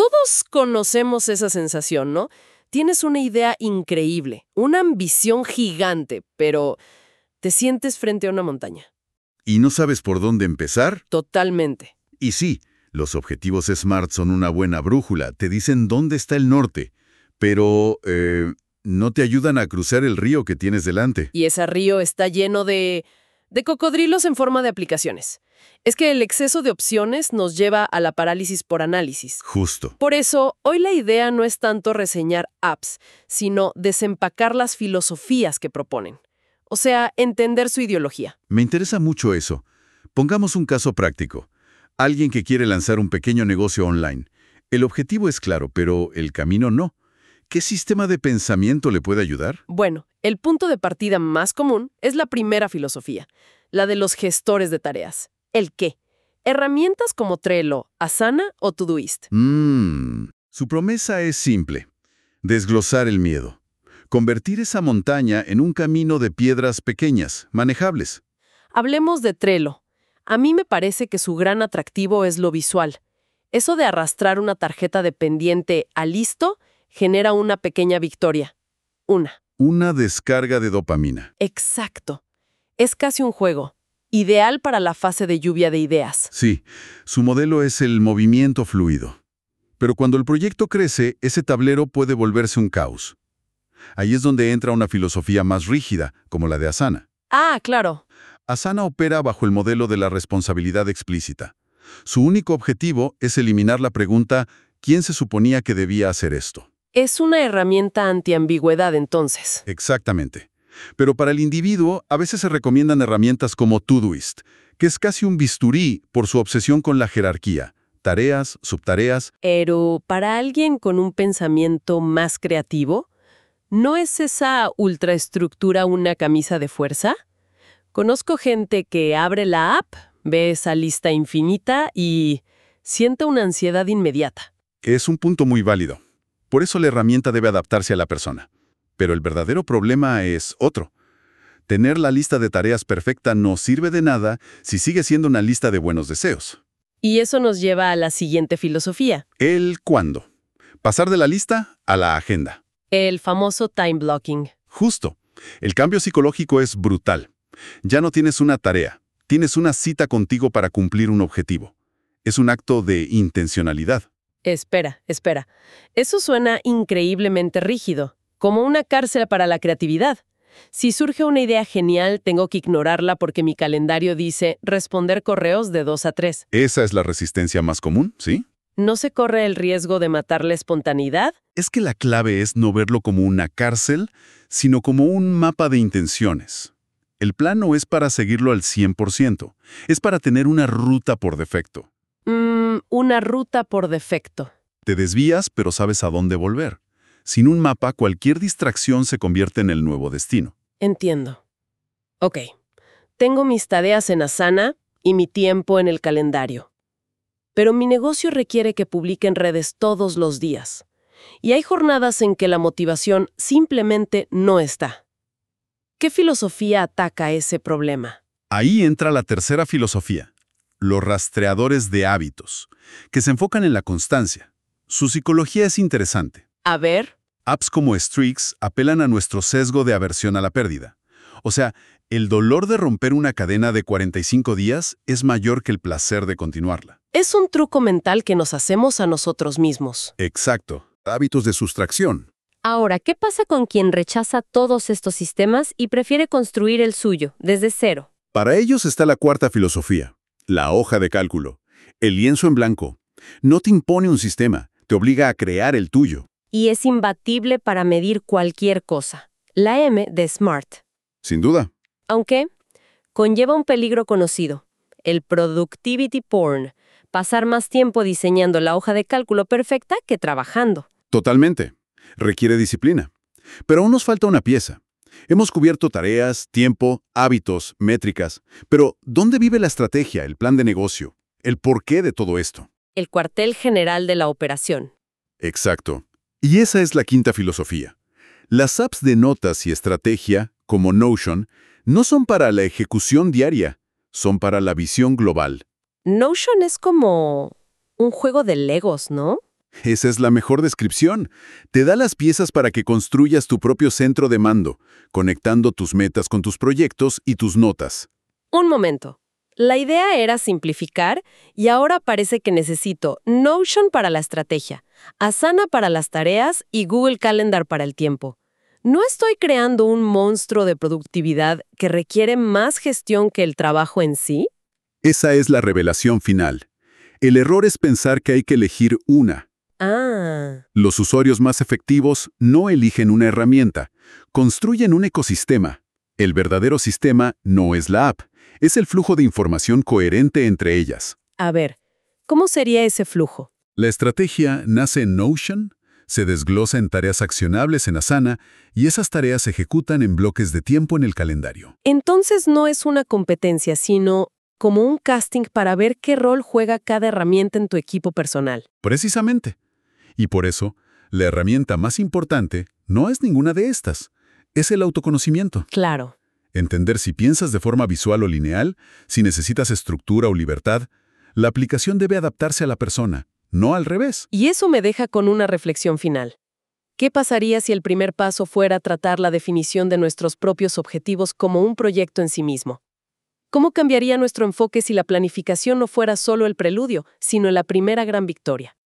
Todos conocemos esa sensación, ¿no? Tienes una idea increíble, una ambición gigante, pero te sientes frente a una montaña. ¿Y no sabes por dónde empezar? Totalmente. Y sí, los objetivos SMART son una buena brújula, te dicen dónde está el norte, pero no te ayudan a cruzar el río que tienes delante. Y ese río está lleno de cocodrilos en forma de aplicaciones. Es que el exceso de opciones nos lleva a la parálisis por análisis. Justo. Por eso, hoy la idea no es tanto reseñar apps, sino desempacar las filosofías que proponen. O sea, entender su ideología. Me interesa mucho eso. Pongamos un caso práctico. Alguien que quiere lanzar un pequeño negocio online. El objetivo es claro, pero el camino no. ¿Qué sistema de pensamiento le puede ayudar? Bueno, el punto de partida más común es la primera filosofía, la de los gestores de tareas. ¿El qué? Herramientas como Trello, Asana o Todoist. Su promesa es simple. Desglosar el miedo. Convertir esa montaña en un camino de piedras pequeñas, manejables. Hablemos de Trello. A mí me parece que su gran atractivo es lo visual. Eso de arrastrar una tarjeta de pendiente a listo genera una pequeña victoria. Una descarga de dopamina. Exacto. Es casi un juego. Ideal para la fase de lluvia de ideas. Sí, su modelo es el movimiento fluido. Pero cuando el proyecto crece, ese tablero puede volverse un caos. Ahí es donde entra una filosofía más rígida, como la de Asana. Ah, claro. Asana opera bajo el modelo de la responsabilidad explícita. Su único objetivo es eliminar la pregunta ¿quién se suponía que debía hacer esto? Es una herramienta antiambigüedad, entonces. Exactamente. Pero para el individuo, a veces se recomiendan herramientas como Todoist, que es casi un bisturí por su obsesión con la jerarquía. Tareas, subtareas. Pero para alguien con un pensamiento más creativo, ¿no es esa ultraestructura una camisa de fuerza? Conozco gente que abre la app, ve esa lista infinita y siente una ansiedad inmediata. Es un punto muy válido. Por eso la herramienta debe adaptarse a la persona. Pero el verdadero problema es otro. Tener la lista de tareas perfecta no sirve de nada si sigue siendo una lista de buenos deseos. Y eso nos lleva a la siguiente filosofía. El cuándo. Pasar de la lista a la agenda. El famoso time blocking. Justo. El cambio psicológico es brutal. Ya no tienes una tarea, tienes una cita contigo para cumplir un objetivo. Es un acto de intencionalidad. Espera. Eso suena increíblemente rígido, como una cárcel para la creatividad. Si surge una idea genial, tengo que ignorarla porque mi calendario dice responder correos de 2 a 3. Esa es la resistencia más común, ¿sí? ¿No se corre el riesgo de matar la espontaneidad? Es que la clave es no verlo como una cárcel, sino como un mapa de intenciones. El plan no es para seguirlo al 100%, es para tener una ruta por defecto. Una ruta por defecto. Te desvías, pero sabes a dónde volver. Sin un mapa, cualquier distracción se convierte en el nuevo destino. Entiendo. Ok. Tengo mis tareas en Asana y mi tiempo en el calendario. Pero mi negocio requiere que publique en redes todos los días. Y hay jornadas en que la motivación simplemente no está. ¿Qué filosofía ataca ese problema? Ahí entra la tercera filosofía, los rastreadores de hábitos, que se enfocan en la constancia. Su psicología es interesante. A ver. Apps como Strix apelan a nuestro sesgo de aversión a la pérdida. O sea, el dolor de romper una cadena de 45 días es mayor que el placer de continuarla. Es un truco mental que nos hacemos a nosotros mismos. Exacto. Hábitos de sustracción. Ahora, ¿qué pasa con quien rechaza todos estos sistemas y prefiere construir el suyo, desde cero? Para ellos está la cuarta filosofía, la hoja de cálculo, el lienzo en blanco. No te impone un sistema, te obliga a crear el tuyo. Y es imbatible para medir cualquier cosa. La M de SMART. Sin duda. Aunque conlleva un peligro conocido, el productivity porn, pasar más tiempo diseñando la hoja de cálculo perfecta que trabajando. Totalmente. Requiere disciplina. Pero aún nos falta una pieza. Hemos cubierto tareas, tiempo, hábitos, métricas. Pero, ¿dónde vive la estrategia, el plan de negocio? ¿El porqué de todo esto? El cuartel general de la operación. Exacto. Y esa es la quinta filosofía. Las apps de notas y estrategia, como Notion, no son para la ejecución diaria, son para la visión global. Notion es como un juego de Legos, ¿no? Esa es la mejor descripción. Te da las piezas para que construyas tu propio centro de mando, conectando tus metas con tus proyectos y tus notas. Un momento. La idea era simplificar y ahora parece que necesito Notion para la estrategia, Asana para las tareas y Google Calendar para el tiempo. ¿No estoy creando un monstruo de productividad que requiere más gestión que el trabajo en sí? Esa es la revelación final. El error es pensar que hay que elegir una. Ah, Los usuarios más efectivos no eligen una herramienta, construyen un ecosistema. El verdadero sistema no es la app, es el flujo de información coherente entre ellas. a ver, ¿cómo sería ese flujo? La estrategia nace en Notion, se desglosa en tareas accionables en Asana y esas tareas se ejecutan en bloques de tiempo en el calendario. Entonces no es una competencia, sino como un casting para ver qué rol juega cada herramienta en tu equipo personal. Precisamente. Y por eso, la herramienta más importante no es ninguna de estas, es el autoconocimiento. Claro. Entender si piensas de forma visual o lineal, si necesitas estructura o libertad, la aplicación debe adaptarse a la persona, no al revés. Y eso me deja con una reflexión final. ¿Qué pasaría si el primer paso fuera tratar la definición de nuestros propios objetivos como un proyecto en sí mismo? ¿Cómo cambiaría nuestro enfoque si la planificación no fuera solo el preludio, sino la primera gran victoria?